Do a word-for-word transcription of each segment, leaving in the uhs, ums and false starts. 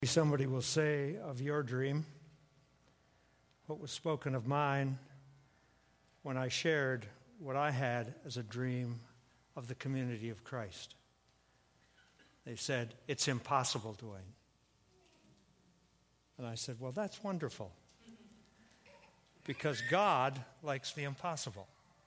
Somebody will say of your dream what was spoken of mine when I shared what I had as a dream of the community of Christ. They said, "It's impossible, Dwayne." And I said, well, that's wonderful. Because God likes the impossible.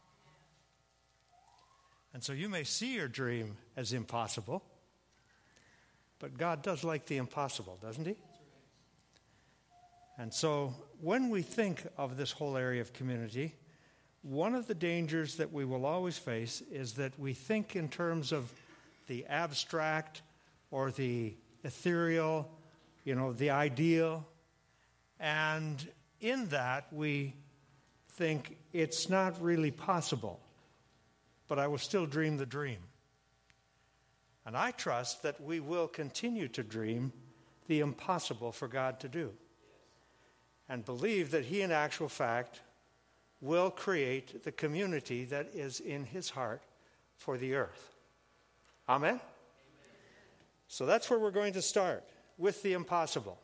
And so you may see your dream as impossible, but God does like the impossible, doesn't he? And so when we think of this whole area of community, one of the dangers that we will always face is that we think in terms of the abstract or the ethereal, you know, the ideal. And in that, we think it's not really possible, but I will still dream the dream. And I trust that we will continue to dream the impossible for God to do. And believe that he, in actual fact, will create the community that is in his heart for the earth. Amen? Amen? So that's where we're going to start, with the impossible.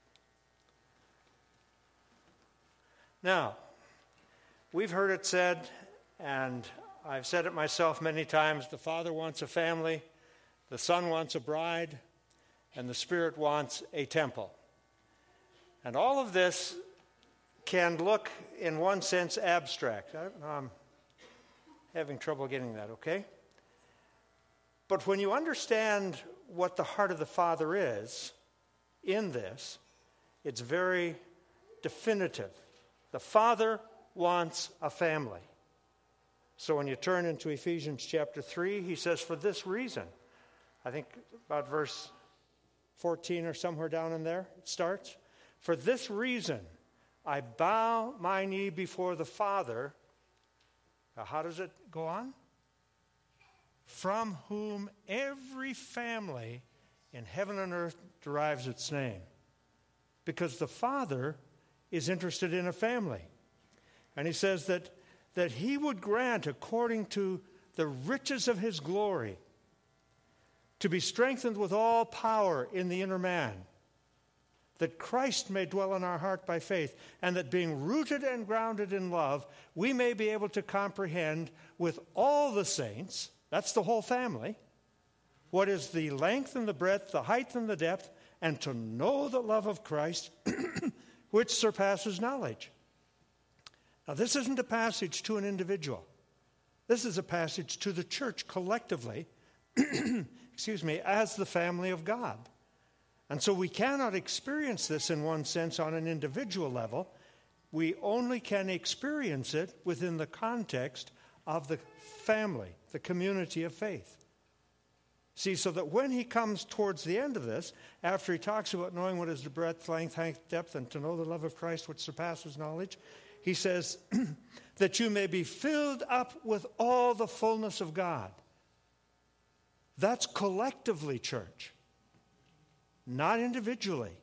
Now, we've heard it said, and I've said it myself many times, the Father wants a family, the Son wants a bride, and the Spirit wants a temple. And all of this can look, in one sense, abstract. I, I'm having trouble getting that, okay? But when you understand what the heart of the Father is in this, it's very definitive. The Father wants a family. So when you turn into Ephesians chapter three, he says, for this reason, I think about verse fourteen or somewhere down in there, it starts. For this reason, I bow my knee before the Father. Now, how does it go on? From whom every family in heaven and earth derives its name. Because the Father is interested in a family. And he says that, that he would grant, according to the riches of his glory, to be strengthened with all power in the inner man, that Christ may dwell in our heart by faith, and that being rooted and grounded in love, we may be able to comprehend with all the saints, that's the whole family, what is the length and the breadth, the height and the depth, and to know the love of Christ, which surpasses knowledge. Now, this isn't a passage to an individual. This is a passage to the church collectively, excuse me, as the family of God. And so we cannot experience this in one sense on an individual level. We only can experience it within the context of the family, the community of faith. See, so that when he comes towards the end of this, after he talks about knowing what is the breadth, length, height, depth, and to know the love of Christ which surpasses knowledge, he says, that you may be filled up with all the fullness of God. That's collectively, church, not individually.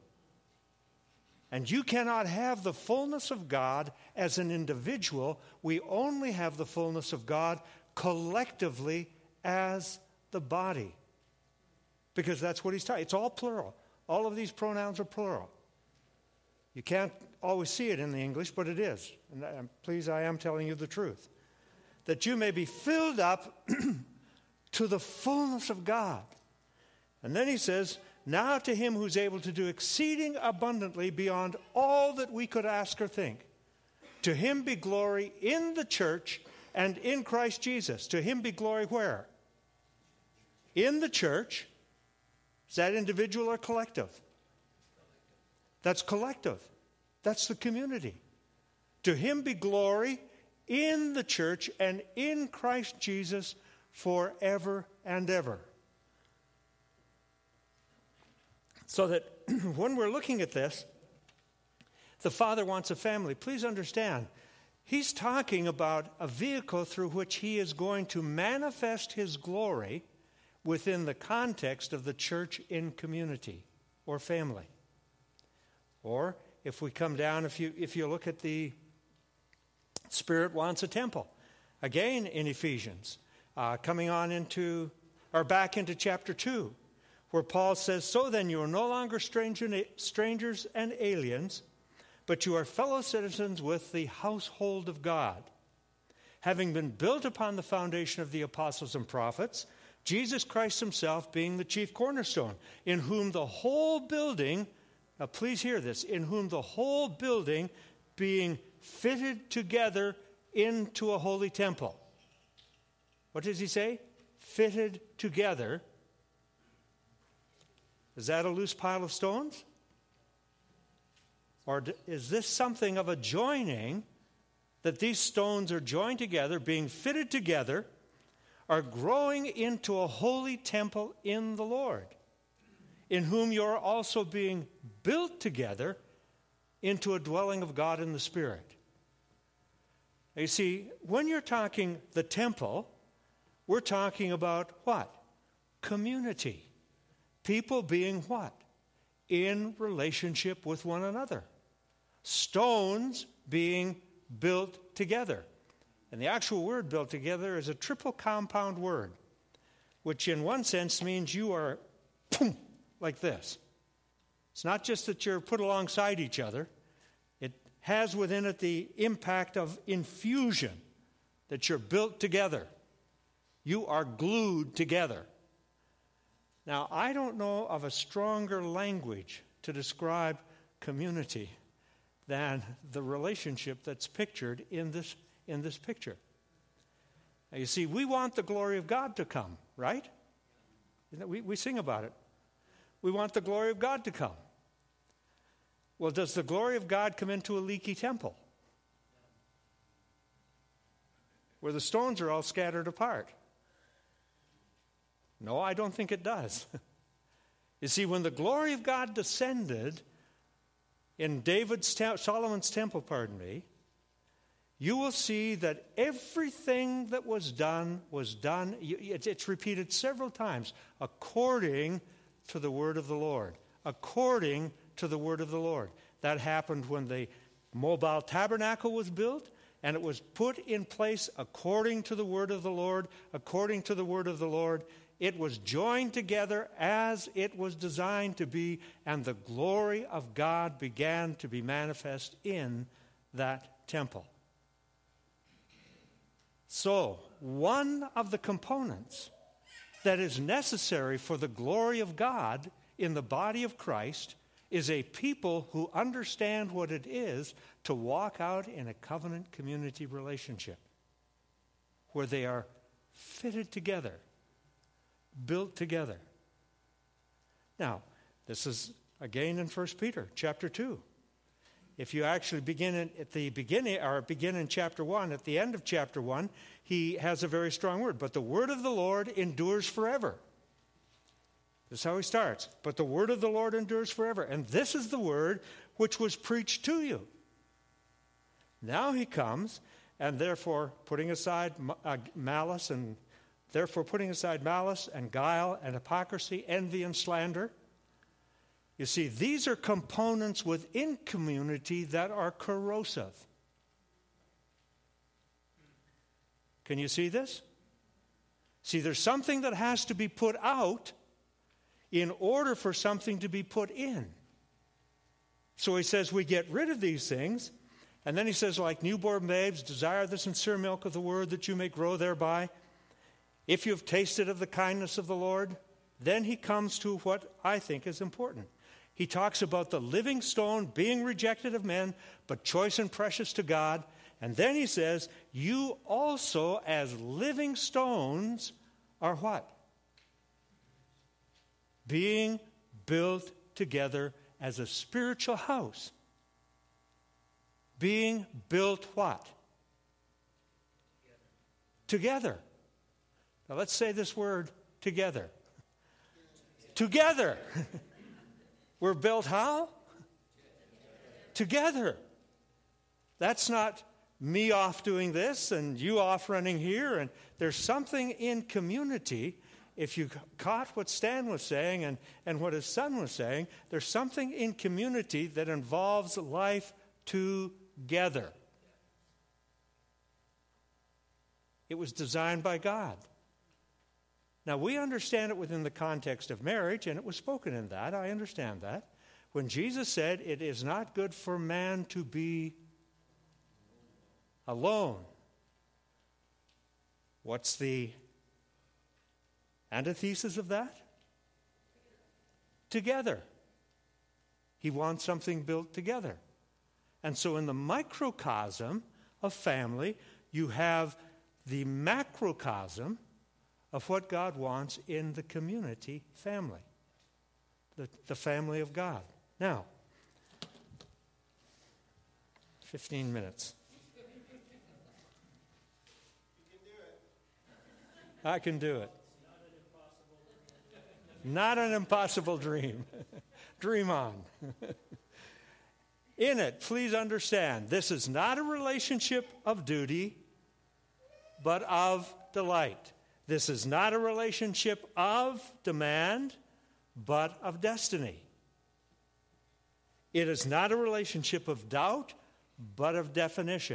And you cannot have the fullness of God as an individual. We only have the fullness of God collectively as the body. Because that's what he's talking. It's all plural. All of these pronouns are plural. You can't always see it in the English, but it is. And please, I am telling you the truth. That you may be filled up to the fullness of God. And then he says, now to him who's able to do exceeding abundantly beyond all that we could ask or think. To him be glory in the church and in Christ Jesus. To him be glory where? In the church. Is that individual or collective? That's collective. That's the community. To him be glory in the church and in Christ Jesus forever and ever. So that when we're looking at this, the Father wants a family. Please understand, he's talking about a vehicle through which he is going to manifest his glory within the context of the church in community or family. Or if we come down, if you if you look at the Spirit wants a temple. Again in Ephesians, uh, coming on into, or back into chapter two, where Paul says, "So then you are no longer stranger, strangers and aliens, but you are fellow citizens with the household of God, having been built upon the foundation of the apostles and prophets, Jesus Christ himself being the chief cornerstone, in whom the whole building," now please hear this, "in whom the whole building being fitted together into a holy temple." What does he say? Fitted together. Is that a loose pile of stones? Or is this something of a joining, that these stones are joined together, being fitted together, are growing into a holy temple in the Lord, in whom you are also being built together into a dwelling of God in the Spirit? You see, when you're talking the temple, we're talking about what? Community. People being what? In relationship with one another. Stones being built together. And the actual word built together is a triple compound word, which in one sense means you are boom, like this. It's not just that you're put alongside each other. It has within it the impact of infusion, that you're built together. You are glued together. Now, I don't know of a stronger language to describe community than the relationship that's pictured in this, in this picture. Now, you see, we want the glory of God to come, right? We, we sing about it. We want the glory of God to come. Well, does the glory of God come into a leaky temple, where the stones are all scattered apart? No, I don't think it does. You see, when the glory of God descended in David's, Solomon's temple, pardon me, you will see that everything that was done was done, it's repeated several times, according to the word of the Lord. According to the word of the Lord. That happened when the mobile tabernacle was built, and it was put in place according to the word of the Lord, according to the word of the Lord. It was joined together as it was designed to be, and the glory of God began to be manifest in that temple. So, one of the components that is necessary for the glory of God in the body of Christ is a people who understand what it is to walk out in a covenant community relationship, where they are fitted together, built together. Now, this is again in First Peter chapter two. If you actually begin in, at the beginning, or begin in chapter one, at the end of chapter one, he has a very strong word. But the word of the Lord endures forever. This is how he starts. But the word of the Lord endures forever. And this is the word which was preached to you. Now he comes, and therefore putting aside malice and Therefore, putting aside malice and guile and hypocrisy, envy and slander. You see, these are components within community that are corrosive. Can you see this? See, there's something that has to be put out in order for something to be put in. So he says we get rid of these things, and then he says, like newborn babes, desire the sincere milk of the word that you may grow thereby. If you have tasted of the kindness of the Lord, then he comes to what I think is important. He talks about the living stone being rejected of men, but choice and precious to God. And then he says, you also as living stones are what? Being built together as a spiritual house. Being built what? Together. Now let's say this word together. Together. We're built how? Together. That's not me off doing this and you off running here. And there's something in community. If you caught what Stan was saying and, and what his son was saying, there's something in community that involves life together. It was designed by God. Now, we understand it within the context of marriage, and it was spoken in that. I understand that. When Jesus said, it is not good for man to be alone. What's the antithesis of that? Together. He wants something built together. And so in the microcosm of family, you have the macrocosm of what God wants in the community family, the, the family of God. Now, fifteen minutes. I can do it. Not an impossible dream. Dream on. In it, please understand, this is not a relationship of duty, but of delight. This is not a relationship of demand, but of destiny. It is not a relationship of doubt, but of definition.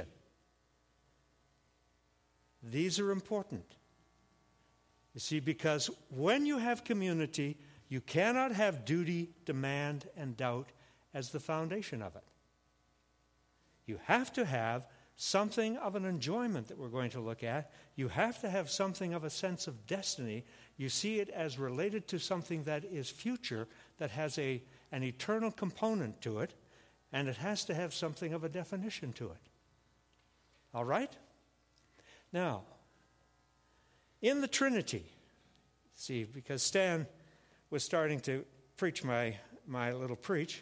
These are important. You see, because when you have community, you cannot have duty, demand, and doubt as the foundation of it. You have to have something of an enjoyment that we're going to look at. You have to have something of a sense of destiny. You see it as related to something that is future, that has a, an eternal component to it, and it has to have something of a definition to it. All right? Now, in the Trinity, see, because Stan was starting to preach my, my little preach,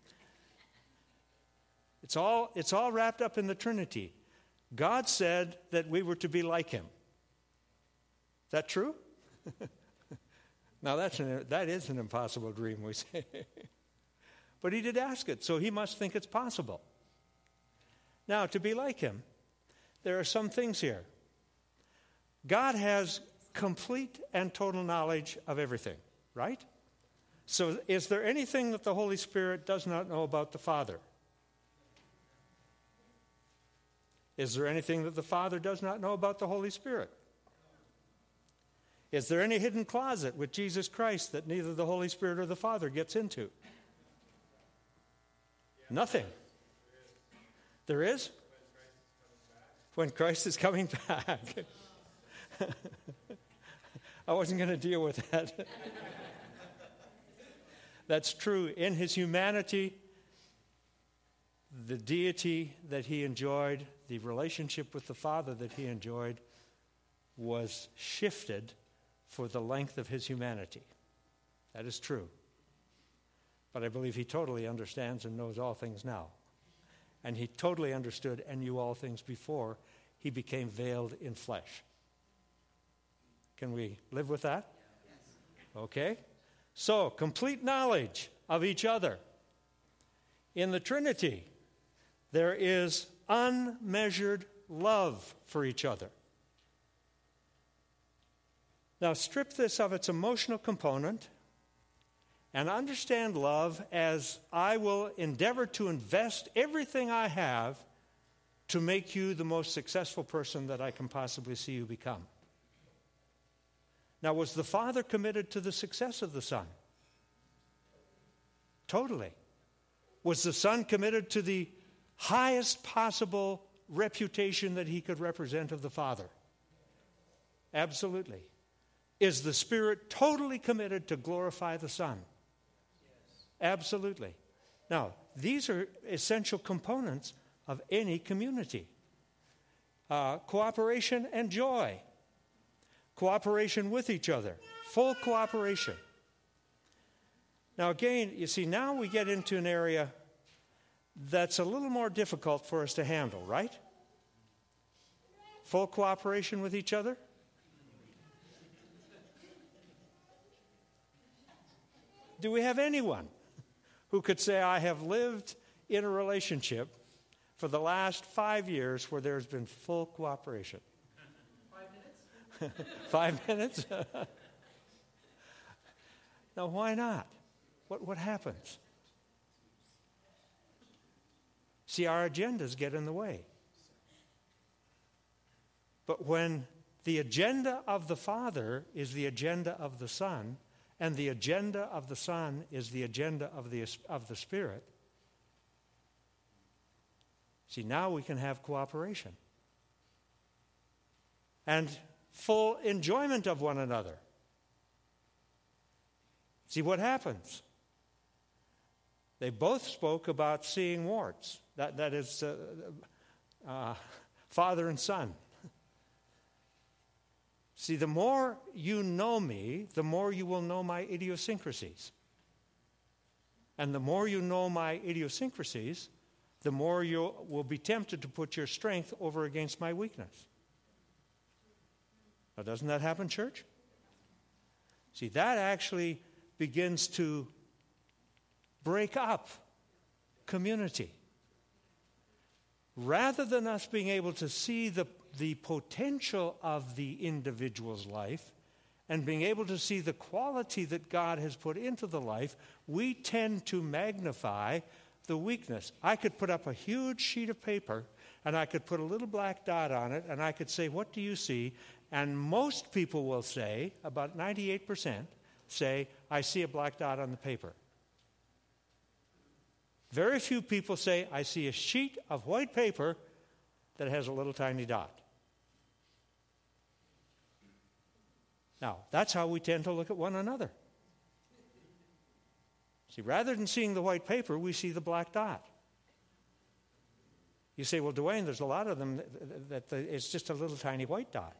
It's all, it's all wrapped up in the Trinity. God said that we were to be like him. Is that true? Now, that's an, that is an impossible dream, we say. But he did ask it, so he must think it's possible. Now, to be like him, there are some things here. God has complete and total knowledge of everything, right? So is there anything that the Holy Spirit does not know about the Father? Is there anything that the Father does not know about the Holy Spirit? Is there any hidden closet with Jesus Christ that neither the Holy Spirit or the Father gets into? Nothing. There is? When Christ is coming back. I wasn't going to deal with that. That's true. In his humanity, the deity that he enjoyed, the relationship with the Father that he enjoyed, was shifted for the length of his humanity. That is true. But I believe he totally understands and knows all things now. And he totally understood and knew all things before he became veiled in flesh. Can we live with that? Yes. Okay. So, complete knowledge of each other. In the Trinity, there is unmeasured love for each other. Now, strip this of its emotional component and understand love as I will endeavor to invest everything I have to make you the most successful person that I can possibly see you become. Now, was the Father committed to the success of the Son? Totally. Was the Son committed to the highest possible reputation that he could represent of the Father? Absolutely. Is the Spirit totally committed to glorify the Son? Yes. Absolutely. Now, these are essential components of any community. Uh, cooperation and joy. Cooperation with each other. Full cooperation. Now again, you see, now we get into an area that's a little more difficult for us to handle, right? Full cooperation with each other? Do we have anyone who could say, I have lived in a relationship for the last five years where there's been full cooperation? Five minutes? Five minutes? Now, why not? What, what happens? See, our agendas get in the way. But when The agenda of the Father is the agenda of the Son, and the agenda of the Son is the agenda of the, of the Spirit. See, now we can have cooperation and full enjoyment of one another. See what happens. They both spoke about seeing warts. That, that is uh, uh, father and son. See, the more you know me, the more you will know my idiosyncrasies. And the more you know my idiosyncrasies, the more you will be tempted to put your strength over against my weakness. Now, doesn't that happen, church? See, that actually begins to break up community. Rather than us being able to see the, the potential of the individual's life and being able to see the quality that God has put into the life, we tend to magnify the weakness. I could put up a huge sheet of paper and I could put a little black dot on it and I could say, what do you see? And most people will say, about ninety-eight percent, say, I see a black dot on the paper. Very few people say, I see a sheet of white paper that has a little tiny dot. Now, that's how we tend to look at one another. See, rather than seeing the white paper, we see the black dot. You say, well, Dwayne, there's a lot of them that, that, that it's just a little tiny white dot.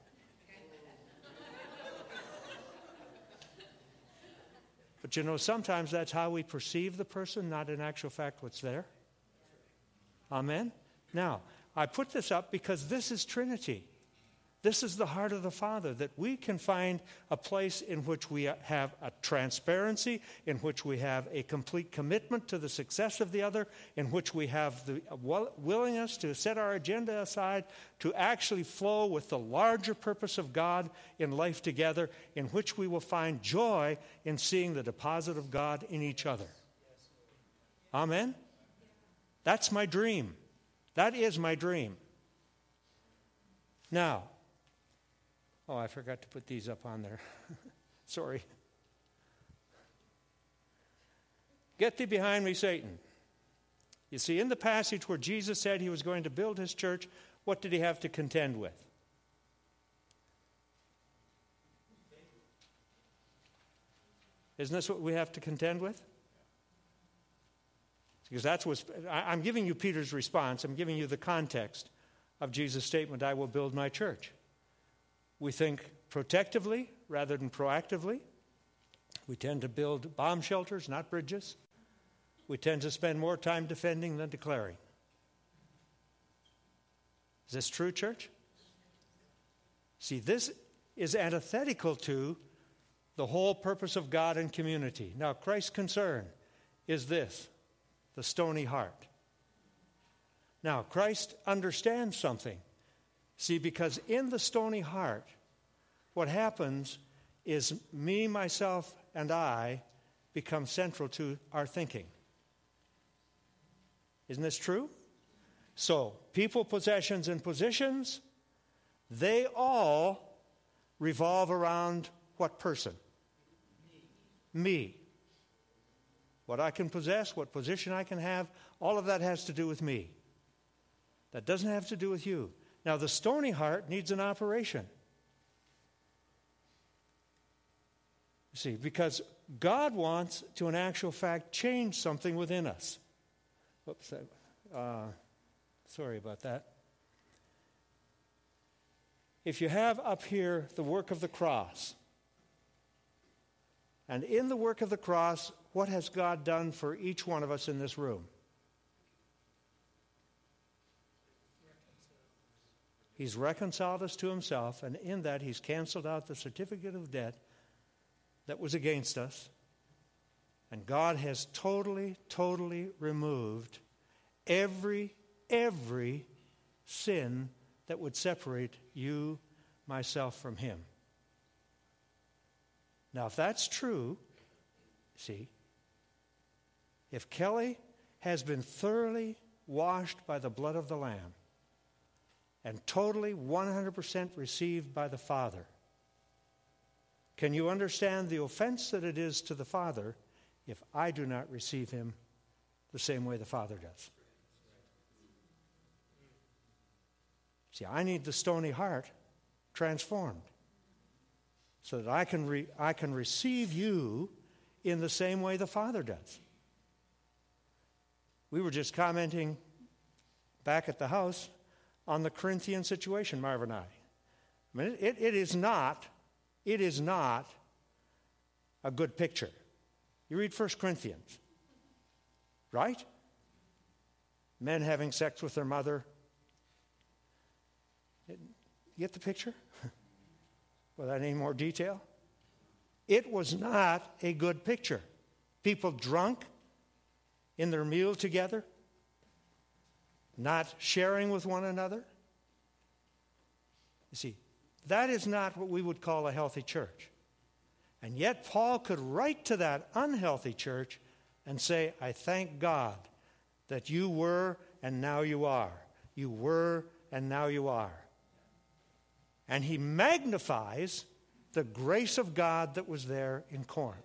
But you know, sometimes that's how we perceive the person, not in actual fact what's there. Amen? Now, I put this up because this is Trinity. This is the heart of the Father, that we can find a place in which we have a transparency, in which we have a complete commitment to the success of the other, in which we have the willingness to set our agenda aside, to actually flow with the larger purpose of God in life together, in which we will find joy in seeing the deposit of God in each other. Amen? That's my dream. That is my dream. Now, oh, I forgot to put these up on there. Sorry. Get thee behind me, Satan. You see, in the passage where Jesus said he was going to build his church, what did he have to contend with? Isn't this what we have to contend with? Because that's what I'm giving you Peter's response. I'm giving you the context of Jesus' statement, I will build my church. We think protectively rather than proactively. We tend to build bomb shelters, not bridges. We tend to spend more time defending than declaring. Is this true, church? See, this is antithetical to the whole purpose of God and community. Now, Christ's concern is this, the stony heart. Now, Christ understands something. See, because in the stony heart, what happens is me, myself, and I become central to our thinking. Isn't this true? So, people, possessions, and positions, they all revolve around what person? Me. Me. What I can possess, what position I can have, all of that has to do with me. That doesn't have to do with you. Now, the stony heart needs an operation. You see, because God wants to, in actual fact, change something within us. Whoops, uh, sorry about that. If you have up here the work of the cross, and in the work of the cross, what has God done for each one of us in this room? He's reconciled us to himself, and in that he's canceled out the certificate of debt that was against us. And God has totally, totally removed every, every sin that would separate you, myself, from him. Now, if that's true, see, if Kelly has been thoroughly washed by the blood of the Lamb, and totally one hundred percent received by the Father. Can you understand the offense that it is to the Father if I do not receive him the same way the Father does? See, I need the stony heart transformed so that I can re- I can receive you in the same way the Father does. We were just commenting back at the house on the Corinthian situation, Marv and I. I mean, it, it is not, it is not a good picture. You read First Corinthians, right? Men having sex with their mother. You get the picture? Without any more detail? It was not a good picture. People drunk in their meal together, not sharing with one another. You see, that is not what we would call a healthy church. And yet Paul could write to that unhealthy church and say, I thank God that you were and now you are. You were and now you are. And he magnifies the grace of God that was there in Corinth.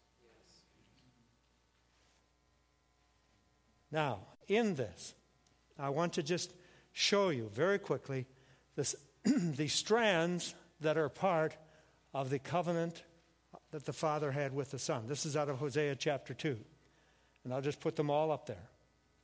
Now, in this, I want to just show you very quickly this, the strands that are part of the covenant that the Father had with the Son. This is out of Hosea chapter two. And I'll just put them all up there.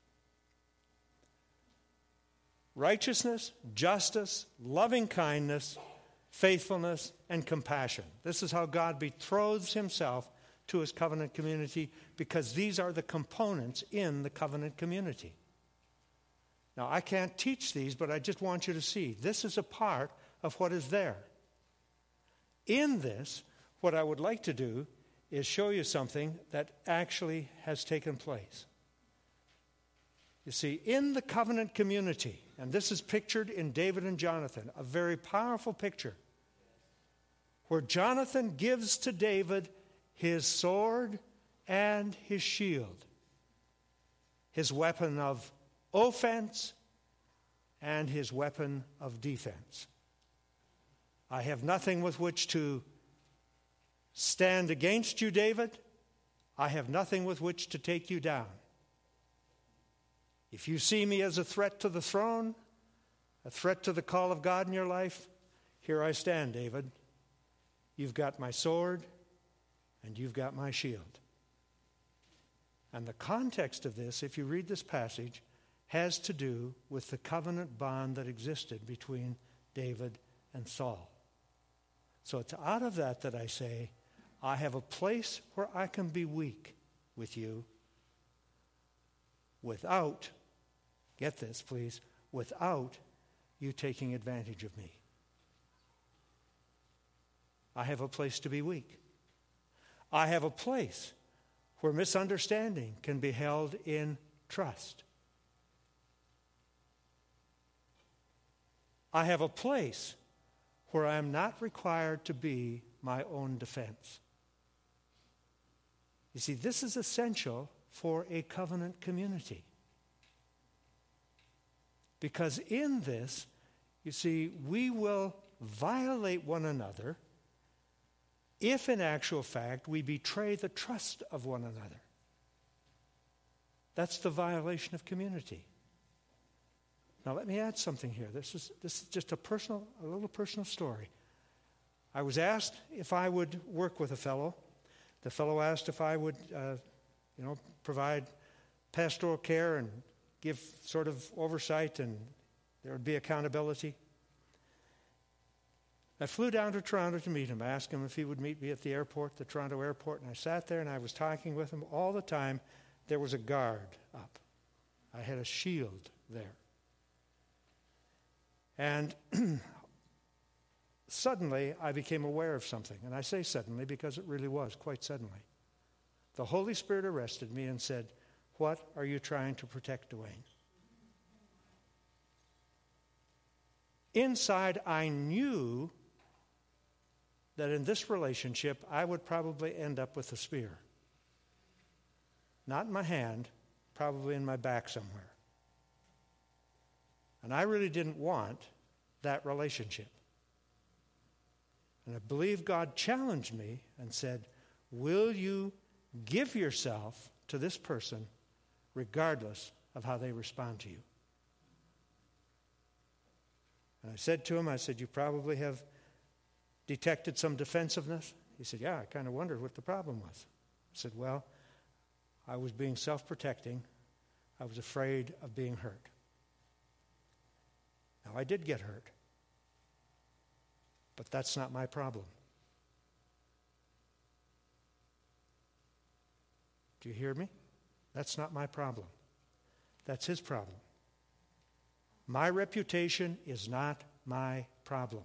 Righteousness, justice, loving kindness, faithfulness, and compassion. This is how God betroths himself to his covenant community, because these are the components in the covenant community. Now, I can't teach these, but I just want you to see this is a part of what is there. In this, what I would like to do is show you something that actually has taken place. You see, in the covenant community, and this is pictured in David and Jonathan, a very powerful picture, where Jonathan gives to David his sword and his shield, his weapon of offense and his weapon of defense. I have nothing with which to stand against you, David. I have nothing with which to take you down. If you see me as a threat to the throne, a threat to the call of God in your life, here I stand, David. You've got my sword and you've got my shield. And the context of this, if you read this passage, has to do with the covenant bond that existed between David and Saul. So it's out of that that I say, I have a place where I can be weak with you without, get this please, without you taking advantage of me. I have a place to be weak. I have a place where misunderstanding can be held in trust. I have a place where I am not required to be my own defense. You see, this is essential for a covenant community. Because in this, you see, we will violate one another if in actual fact we betray the trust of one another. That's the violation of community. Now let me add something here. This is this is just a personal, a little personal story. I was asked if I would work with a fellow. The fellow asked if I would, uh, you know, provide pastoral care and give sort of oversight, and there would be accountability. I flew down to Toronto to meet him. I asked him if he would meet me at the airport, the Toronto airport, and I sat there and I was talking with him. All the time, there was a guard up. I had a shield there. And suddenly, I became aware of something. And I say suddenly because it really was quite suddenly. The Holy Spirit arrested me and said, "What are you trying to protect, Dwayne?" Inside, I knew that in this relationship, I would probably end up with a spear. Not in my hand, probably in my back somewhere. And I really didn't want that relationship. And I believe God challenged me and said, will you give yourself to this person regardless of how they respond to you? And I said to him, I said, you probably have detected some defensiveness. He said, yeah, I kind of wondered what the problem was. I said, well, I was being self-protecting. I was afraid of being hurt. Now, I did get hurt. But that's not my problem. Do you hear me? That's not my problem. That's his problem. My reputation is not my problem.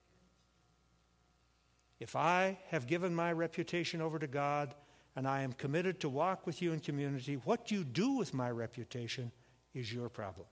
If I have given my reputation over to God and I am committed to walk with you in community, what you do with my reputation is your problem.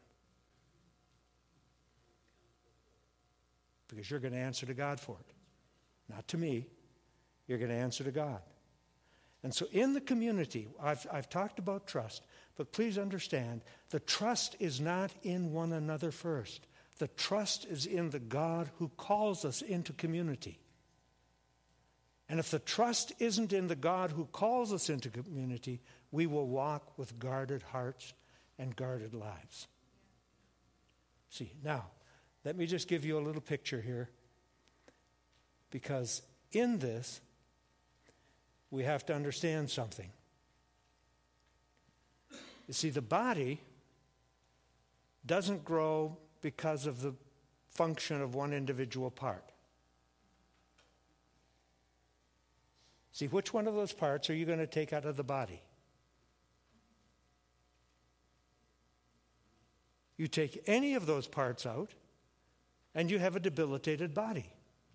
Because you're going to answer to God for it. Not to me. You're going to answer to God. And so in the community, I've, I've talked about trust, but please understand, the trust is not in one another first. The trust is in the God who calls us into community. And if the trust isn't in the God who calls us into community, we will walk with guarded hearts and guarded lives. See, now, let me just give you a little picture here, because in this, we have to understand something. You see, the body doesn't grow because of the function of one individual part. See, which one of those parts are you going to take out of the body? You take any of those parts out, and you have a debilitated body.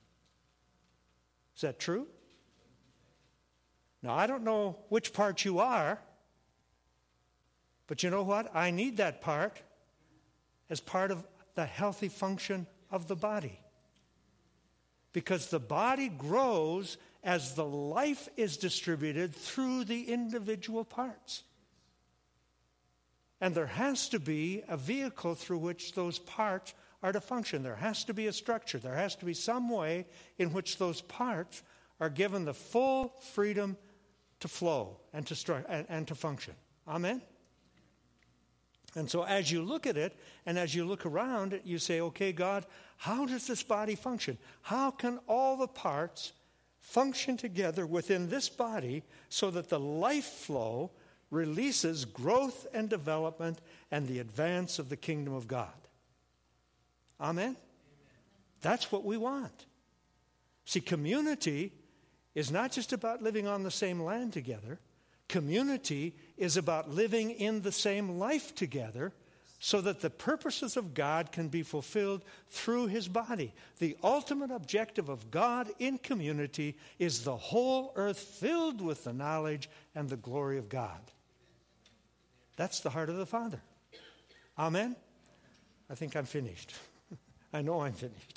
Is that true? Now, I don't know which part you are, but you know what? I need that part as part of the healthy function of the body. Because the body grows as the life is distributed through the individual parts. And there has to be a vehicle through which those parts are to function. There has to be a structure. There has to be some way in which those parts are given the full freedom to flow and to stru- and, and to function. Amen? And so as you look at it and as you look around it, you say, okay, God, how does this body function? How can all the parts function together within this body so that the life flow releases growth and development and the advance of the kingdom of God? Amen? Amen. That's what we want. See, community is not just about living on the same land together. Community is about living in the same life together so that the purposes of God can be fulfilled through his body. The ultimate objective of God in community is the whole earth filled with the knowledge and the glory of God. That's the heart of the Father. Amen? I think I'm finished. I know I'm finished.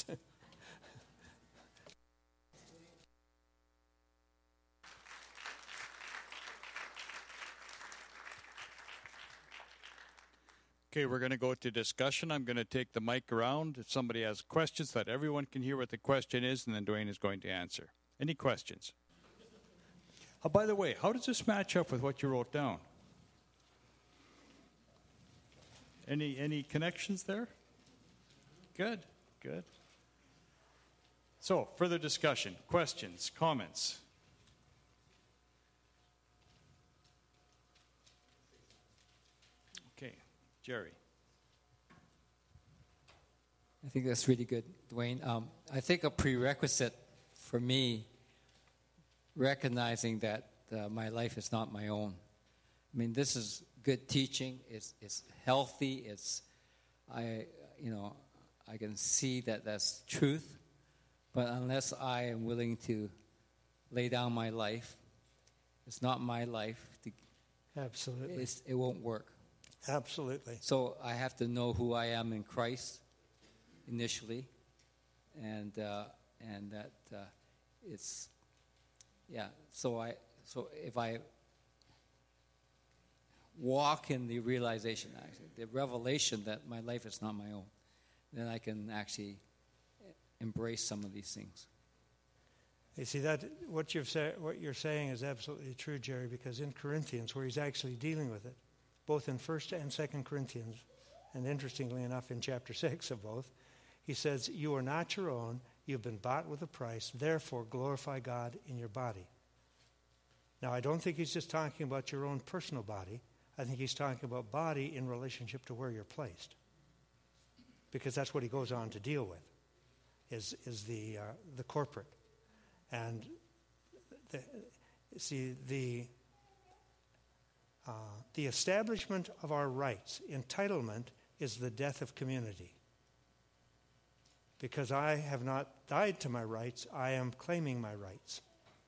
Okay, we're going to go to discussion. I'm going to take the mic around. If somebody has questions, that everyone can hear what the question is, and then Dwayne is going to answer. Any questions? Oh, by the way, how does this match up with what you wrote down? Any any connections there? Good, good. So, further discussion, questions, comments? Okay, Jerry. I think that's really good, Dwayne. Um, I think a prerequisite for me, recognizing that uh, my life is not my own. I mean, this is good teaching. It's it's healthy. It's I you know I can see that that's truth. But unless I am willing to lay down my life, it's not my life. To, Absolutely. It's, it won't work. Absolutely. So I have to know who I am in Christ initially, and uh, and that uh, it's yeah. So I so if I walk in the realization, actually, the revelation that my life is not my own, then I can actually embrace some of these things. You see, that what you've say, what you're saying is absolutely true, Jerry, because in Corinthians, where he's actually dealing with it, both in First and Second Corinthians, and interestingly enough in chapter six of both, he says, you are not your own, you've been bought with a price, therefore glorify God in your body. Now, I don't think he's just talking about your own personal body. I think he's talking about body in relationship to where you're placed. Because that's what he goes on to deal with, is, is the, uh, the corporate. And the, see, the, uh, the establishment of our rights, entitlement, is the death of community. Because I have not died to my rights, I am claiming my rights.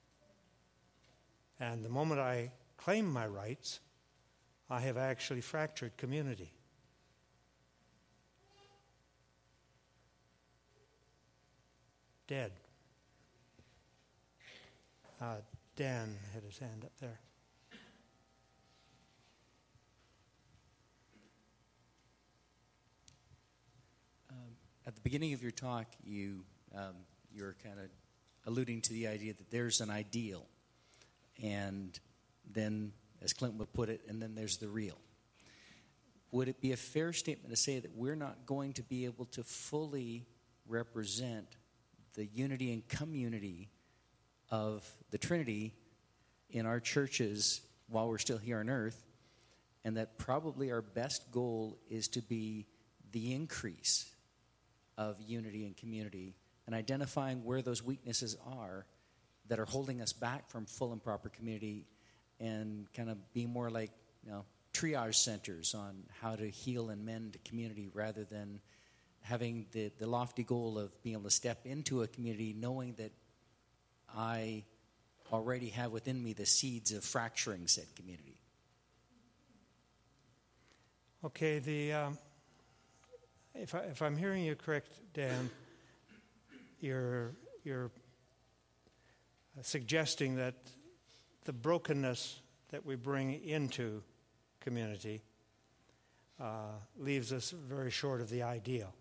And the moment I claim my rights, I have actually fractured community. Dead. Uh, Dan had his hand up there. Um, at the beginning of your talk, you um, you were kind of alluding to the idea that there's an ideal, and then, as Clint would put it, and then there's the real. Would it be a fair statement to say that we're not going to be able to fully represent the unity and community of the Trinity in our churches while we're still here on earth, and that probably our best goal is to be the increase of unity and community, and identifying where those weaknesses are that are holding us back from full and proper community, and kind of be more like, you know, triage centers on how to heal and mend a community, rather than having the, the lofty goal of being able to step into a community knowing that I already have within me the seeds of fracturing said community. Okay, the um, if I, if I'm hearing you correct, Dan, you're you're suggesting that the brokenness that we bring into community uh, leaves us very short of the ideal,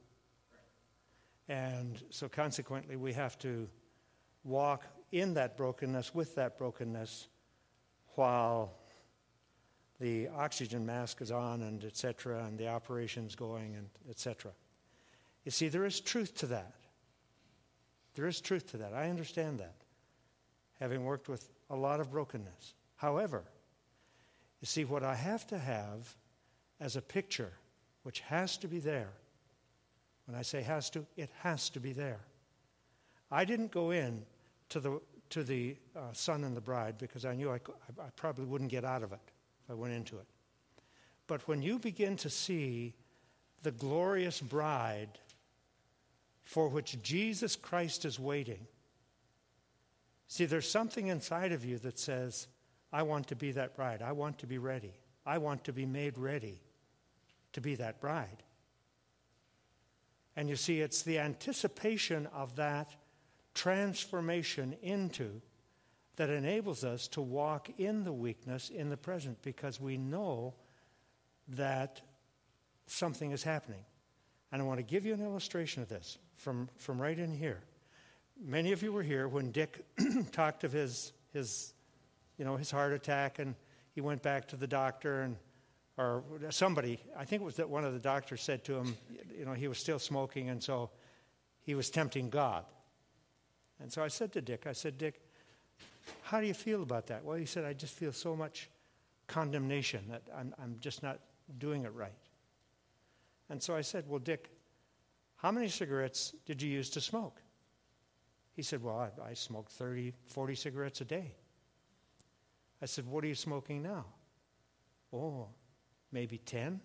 and so consequently we have to walk in that brokenness, with that brokenness, while the oxygen mask is on, and et cetera, and the operation's going, and et cetera. You see, there is truth to that. There is truth to that. I understand that, having worked with a lot of brokenness. However, you see, what I have to have as a picture, which has to be there, when I say has to, it has to be there. I didn't go in to the to the uh, son and the bride because I knew I, I probably wouldn't get out of it if I went into it. But when you begin to see the glorious bride for which Jesus Christ is waiting, see, there's something inside of you that says, I want to be that bride. I want to be ready. I want to be made ready to be that bride. And you see, it's the anticipation of that transformation into that enables us to walk in the weakness in the present, because we know that something is happening. And I want to give you an illustration of this from, from right in here. Many of you were here when Dick talked of his his you know his heart attack, and he went back to the doctor, and or somebody, I think it was that one of the doctors said to him, you know, he was still smoking, and so he was tempting God. And so I said to Dick, I said, Dick, how do you feel about that? Well, he said, I just feel so much condemnation that I'm, I'm just not doing it right. And so I said, well, Dick, how many cigarettes did you use to smoke? He said, well, I, I smoked thirty, forty cigarettes a day. I said, what are you smoking now? Oh, maybe ten.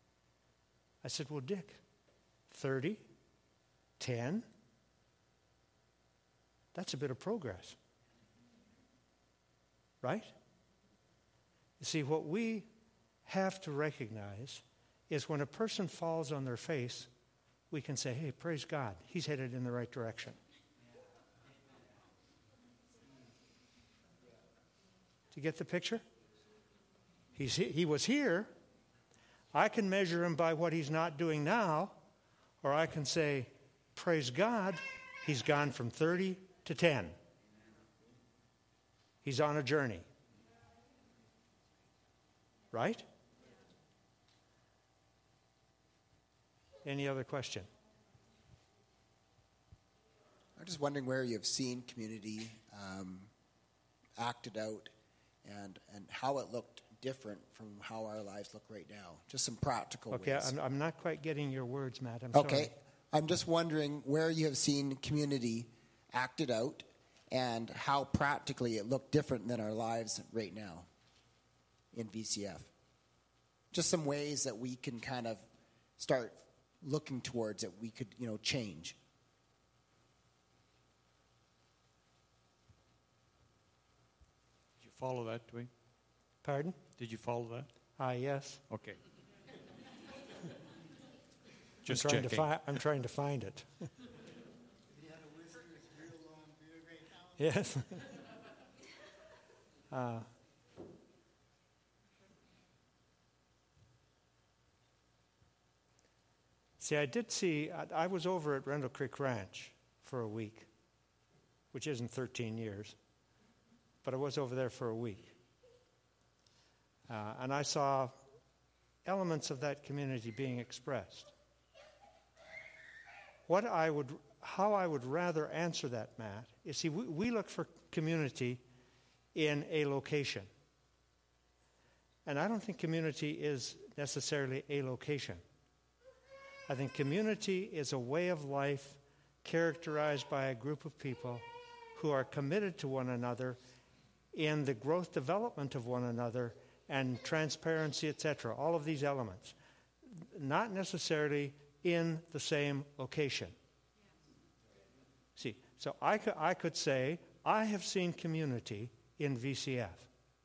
I said, well, Dick, thirty, ten, that's a bit of progress. Right? You see, what we have to recognize is when a person falls on their face, we can say, hey, praise God, he's headed in the right direction. Do you get the picture? He's, he was here. I can measure him by what he's not doing now, or I can say, praise God, He's gone from thirty to ten. He's on a journey. Right? Any other question? I'm just wondering where you've seen community um, acted out and, and how it looked different from how our lives look right now. Just some practical okay, ways. Okay, I'm, I'm not quite getting your words, Matt. I'm okay, sorry. I'm just wondering where you have seen community acted out and how practically it looked different than our lives right now in V C F. Just some ways that we can kind of start looking towards it, we could, you know, change. Did you follow that, Dwayne? Pardon? Did you follow that? Ah, uh, yes. Okay. Just I'm trying checking. To fi- I'm trying to find it. Yes. uh, see, I did see, I, I was over at Rendell Creek Ranch for a week, which isn't thirteen years, but I was over there for a week. Uh, and I saw elements of that community being expressed. What I would, how I would rather answer that, Matt, is see, we, we look for community in a location. And I don't think community is necessarily a location. I think community is a way of life characterized by a group of people who are committed to one another in the growth development of one another and transparency, et cetera, all of these elements. Not necessarily in the same location. See, so I could, I could say, I have seen community in V C F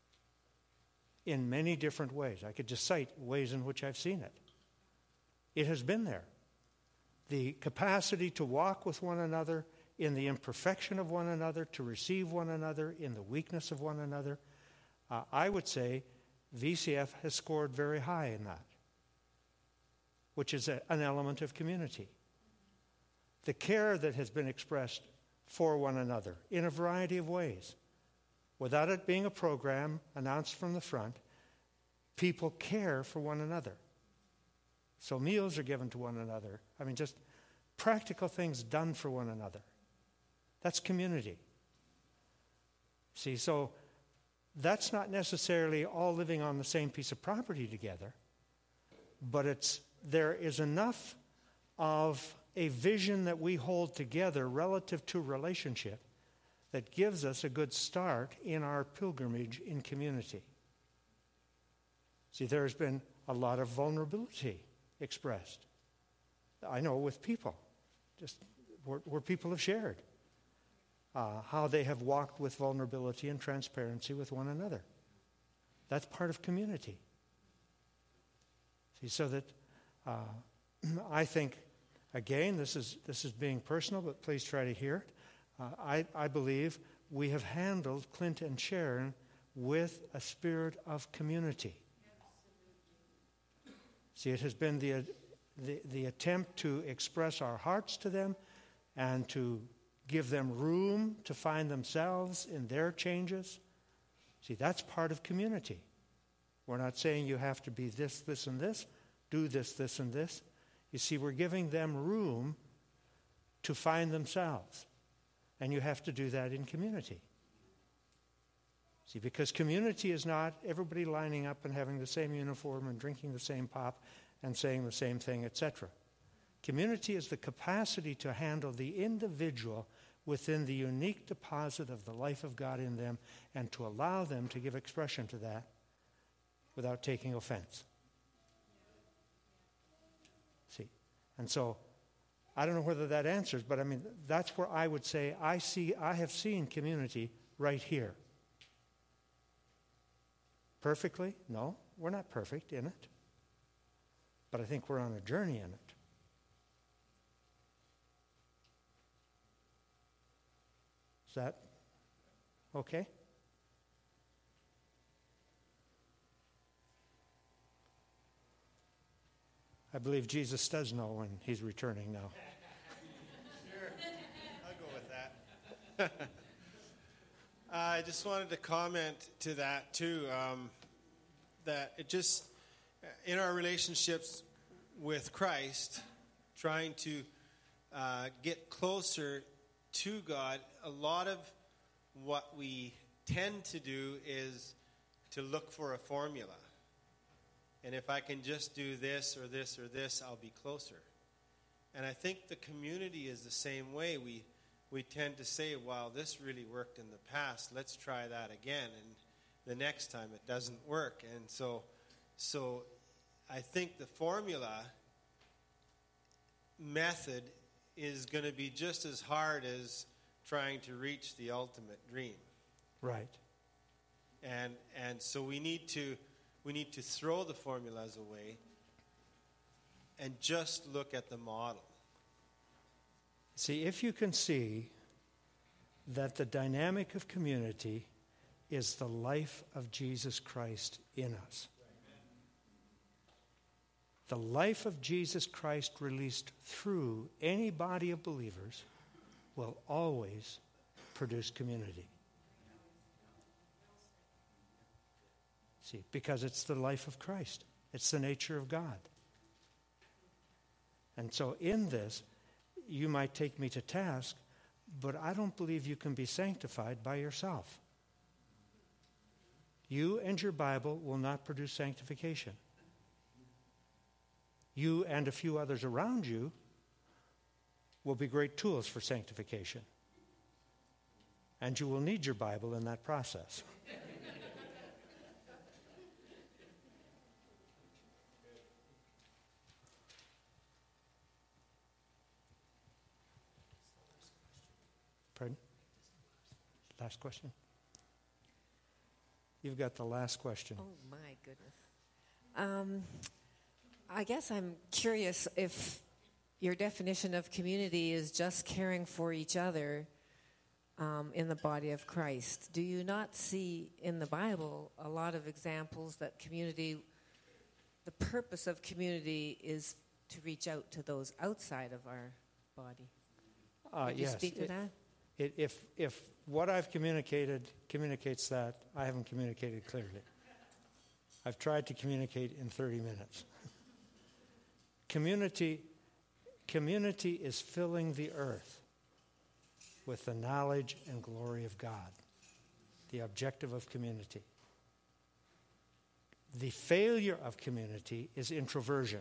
in many different ways. I could just cite ways in which I've seen it. It has been there. The capacity to walk with one another in the imperfection of one another, to receive one another in the weakness of one another. Uh, I would say V C F has scored very high in that, which is a, an element of community. The care that has been expressed for one another in a variety of ways. Without it being a program announced from the front, people care for one another. So meals are given to one another. I mean, just practical things done for one another. That's community. See, so that's not necessarily all living on the same piece of property together, but it's there is enough of a vision that we hold together relative to relationship that gives us a good start in our pilgrimage in community. See, there's been a lot of vulnerability expressed. I know with people, just where, where people have shared uh, how they have walked with vulnerability and transparency with one another. That's part of community. See, so that uh, I think, again, this is this is being personal, but please try to hear it. Uh, I, I believe we have handled Clint and Sharon with a spirit of community. See, it has been the, the, the attempt to express our hearts to them and to give them room to find themselves in their changes. See, that's part of community. We're not saying you have to be this, this, and this, do this, this, and this. You see, we're giving them room to find themselves. And you have to do that in community. See, because community is not everybody lining up and having the same uniform and drinking the same pop and saying the same thing, et cetera. Community is the capacity to handle the individual within the unique deposit of the life of God in them and to allow them to give expression to that without taking offense. See, and so I don't know whether that answers, but I mean, that's where I would say I see, I have seen community right here. Perfectly? No, we're not perfect in it. But I think we're on a journey in it. Is that okay? I believe Jesus does know when he's returning now. Sure. I just wanted to comment to that too, um, that it just, in our relationships with Christ, trying to uh, get closer to God, a lot of what we tend to do is to look for a formula. And if I can just do this or this or this, I'll be closer. And I think the community is the same way. We we tend to say, wow, this really worked in the past. Let's try that again. And the next time it doesn't work. And so, so I think the formula method is going to be just as hard as trying to reach the ultimate dream. Right. And and so we need to we need to throw the formulas away and just look at the model. See, if you can see that the dynamic of community is the life of Jesus Christ in us. The life of Jesus Christ released through any body of believers will always produce community. See, because it's the life of Christ. It's the nature of God. And so in this, you might take me to task, but I don't believe you can be sanctified by yourself. You and your Bible will not produce sanctification. You and a few others around you will be great tools for sanctification. And you will need your Bible in that process. Pardon? Last question? You've got the last question. Oh, my goodness. Um, I guess I'm curious if your definition of community is just caring for each other um, in the body of Christ. Do you not see in the Bible a lot of examples that community, the purpose of community is to reach out to those outside of our body? Uh, Could you yes. speak to It- that? It, if, if what I've communicated communicates that, I haven't communicated clearly. I've tried to communicate in thirty minutes. Community, community is filling the earth with the knowledge and glory of God, the objective of community. The failure of community is introversion.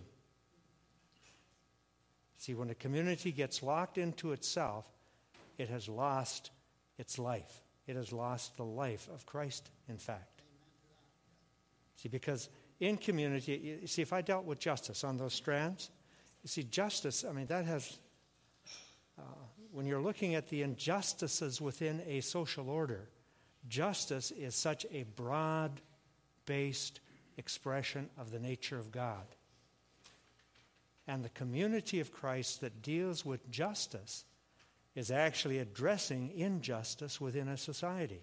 See, when a community gets locked into itself, it has lost its life. It has lost the life of Christ, in fact. See, because in community, you see, if I dealt with justice on those strands, you see, justice, I mean, that has, uh, when you're looking at the injustices within a social order, justice is such a broad-based expression of the nature of God. And the community of Christ that deals with justice is actually addressing injustice within a society.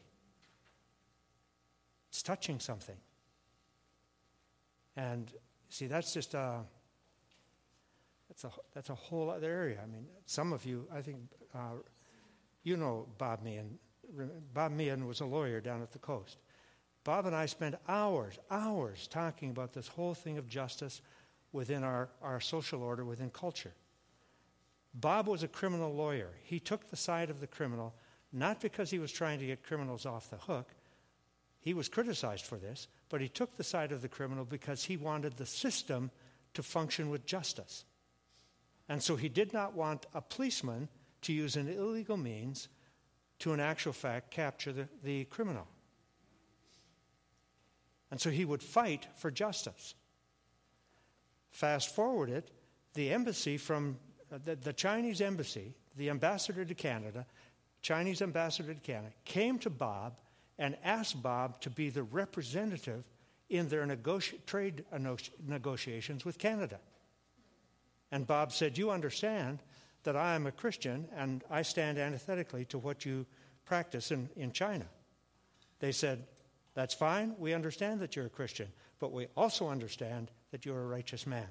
It's touching something. And see, that's just a, that's a, that's a whole other area. I mean, some of you, I think, uh, you know Bob Meehan. Bob Meehan was a lawyer down at the coast. Bob and I spent hours, hours talking about this whole thing of justice within our, our social order, within culture. Bob was a criminal lawyer. He took the side of the criminal, not because he was trying to get criminals off the hook. He was criticized for this, but he took the side of the criminal because he wanted the system to function with justice. And so he did not want a policeman to use an illegal means to, in actual fact, capture the, the criminal. And so he would fight for justice. Fast forward it, the embassy from The, the Chinese embassy, the ambassador to Canada, Chinese ambassador to Canada, came to Bob and asked Bob to be the representative in their negoti- trade negotiations with Canada. And Bob said, you understand that I am a Christian and I stand antithetically to what you practice in, in China. They said, that's fine, we understand that you're a Christian, but we also understand that you're a righteous man.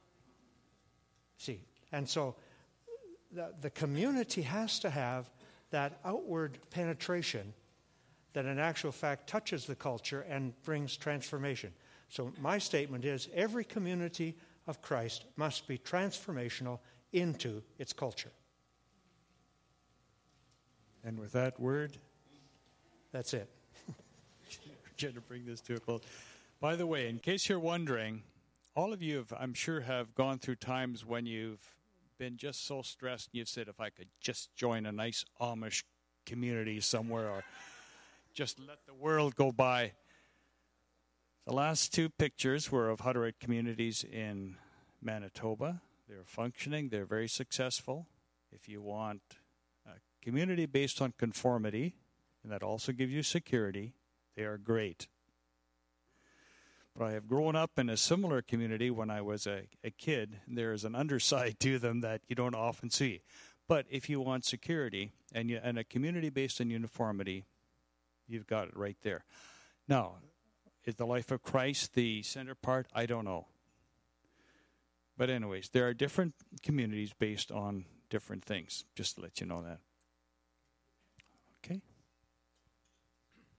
See, and so the, the community has to have that outward penetration that in actual fact touches the culture and brings transformation. So my statement is every community of Christ must be transformational into its culture. And with that word, that's it. Trying to bring this to a close. By the way, in case you're wondering, all of you have, I'm sure, have gone through times when you've been just so stressed and you've said, if I could just join a nice Amish community somewhere or just let the world go by. The last two pictures were of Hutterite communities in Manitoba. They're functioning. They're very successful. If you want a community based on conformity, and that also gives you security, they are great. But I have grown up in a similar community when I was a, a kid. There is an underside to them that you don't often see. But if you want security and, you, and a community based on uniformity, you've got it right there. Now, is the life of Christ the center part? I don't know. But anyways, there are different communities based on different things, just to let you know that.